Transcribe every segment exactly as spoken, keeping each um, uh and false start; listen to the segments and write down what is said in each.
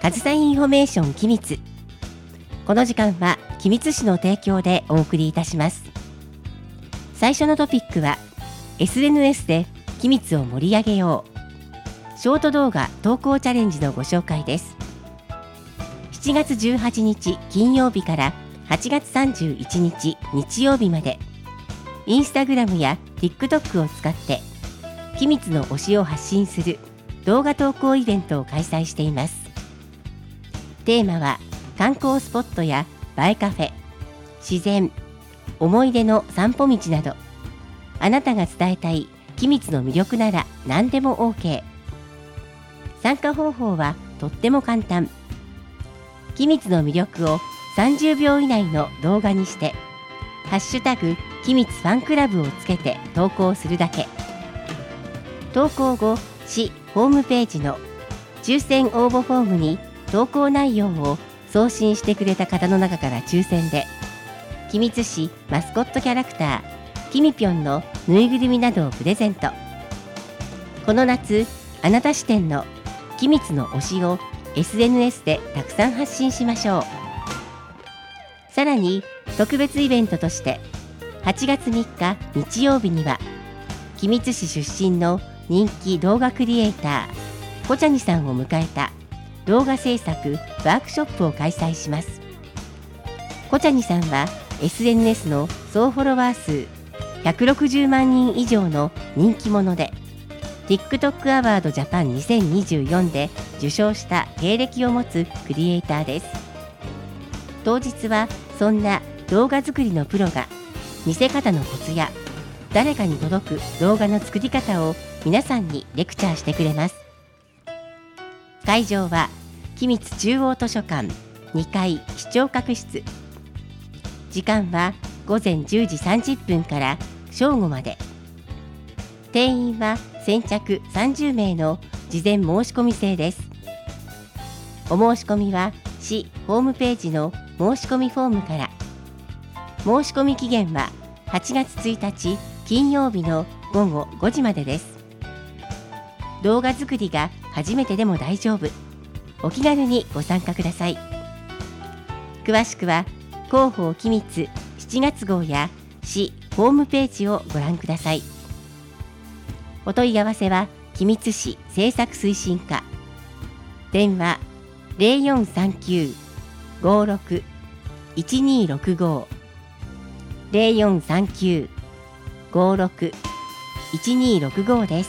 上総インフォメーション君津。この時間は君津市の提供でお送りいたします。最初のトピックは エスエヌエス で君津を盛り上げよう、ショート動画投稿チャレンジのご紹介です。しちがつじゅうはちにち金曜日からはちがつさんじゅういちにち日曜日まで、インスタグラムや TikTok を使って君津の推しを発信する動画投稿イベントを開催しています。テーマは観光スポットや映えカフェ、自然、思い出の散歩道など、あなたが伝えたい君津の魅力なら何でも OK。 参加方法はとっても簡単。君津の魅力をさんじゅうびょう以内の動画にしてハッシュタグ君津ファンクラブをつけて投稿するだけ。投稿後、市ホームページの抽選応募フォームに投稿内容を送信してくれた方の中から抽選で、君津市マスコットキャラクターきみぴょんのぬいぐるみなどをプレゼント。この夏、あなた視点の君津の推しを エスエヌエス でたくさん発信しましょう。さらに特別イベントとしてはちがつみっか日曜日には君津市出身の人気動画クリエイターこちゃにさんを迎えた動画制作ワークショップを開催します。こちゃにさんは エスエヌエス の総フォロワー数ひゃくろくじゅうまんにん以上の人気者で、 TikTok アワードジャパンにせんにじゅうよんで受賞した経歴を持つクリエイターです。当日はそんな動画作りのプロが見せ方のコツや誰かに届く動画の作り方を皆さんにレクチャーしてくれます。会場は君津中央図書館にかい視聴覚室。時間はごぜんじゅうじさんじゅっぷんから正午まで。定員は先着さんじゅうめいの事前申し込み制です。お申し込みは市ホームページの申し込みフォームから。申し込み期限ははちがつついたち金曜日のごごごじまでです。動画作りが初めてでも大丈夫。お気軽にご参加ください。詳しくは広報君津しちがつごうや市ホームページをご覧ください。お問い合わせは君津市政策推進課。電話 ゼロよんさんきゅう ごろく いちにろくご ゼロよんさんきゅう ごろく いちにろくご です。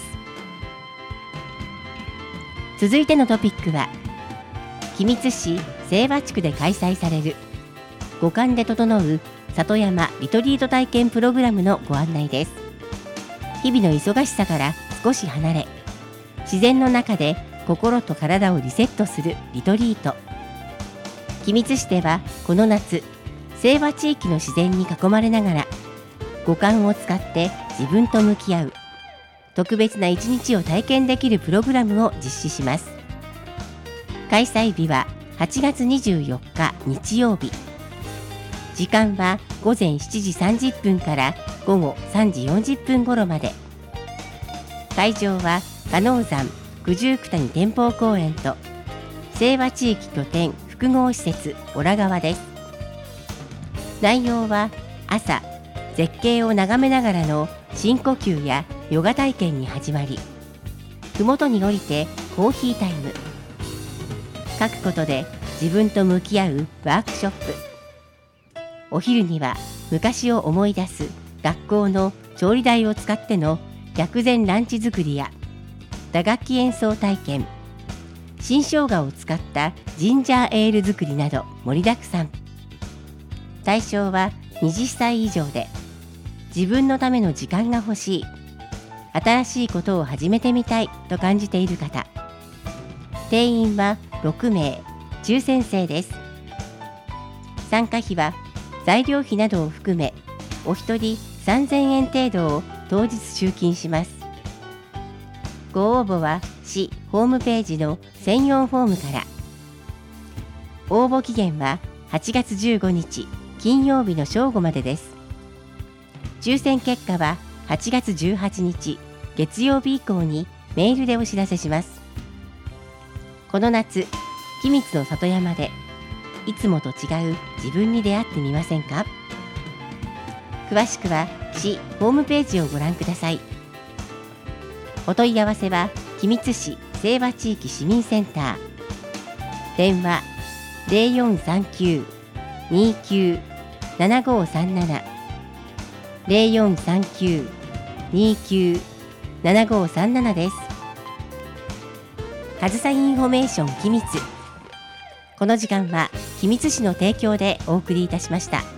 続いてのトピックは君津市清和地区で開催される五感で整う里山リトリート体験プログラムのご案内です。日々の忙しさから少し離れ、自然の中で心と体をリセットするリトリート。君津市ではこの夏、清和地域の自然に囲まれながら五感を使って自分と向き合う特別な一日を体験できるプログラムを実施します。開催日ははちがつにじゅうよっか日曜日。時間はごぜんしちじさんじゅっぷんからごごさんじよんじゅっぷん頃まで。会場は鹿野山九十九谷天保公園と清和地域拠点複合施設オラ川です。内容は朝、絶景を眺めながらの深呼吸やヨガ体験に始まり、ふもとに降りてコーヒータイム。書くことで自分と向き合うワークショップ。お昼には昔を思い出す学校の調理台を使っての薬膳ランチ作りや打楽器演奏体験、新生姜を使ったジンジャーエール作りなど盛りだくさん。対象ははたち以上で、自分のための時間が欲しい、新しいことを始めてみたいと感じている方。定員はろくめい、抽選制です。参加費は材料費などを含めお一人さんぜんえん程度を当日集金します。ご応募は市ホームページの専用フォームから。応募期限ははちがつじゅうごにち金曜日の正午までです。抽選結果ははちがつじゅうはちにち月曜日以降にメールでお知らせします。この夏、 君津の里山でいつもと違う自分に出会ってみませんか。詳しくは市ホームページをご覧ください。お問い合わせは君津市清和地域市民センター、電話 ゼロよんさんきゅう にきゅう ななごさんなな ゼロよんさんきゅう にきゅう ななごさんななです。かずさインフォメーション君津、この時間は君津市の提供でお送りいたしました。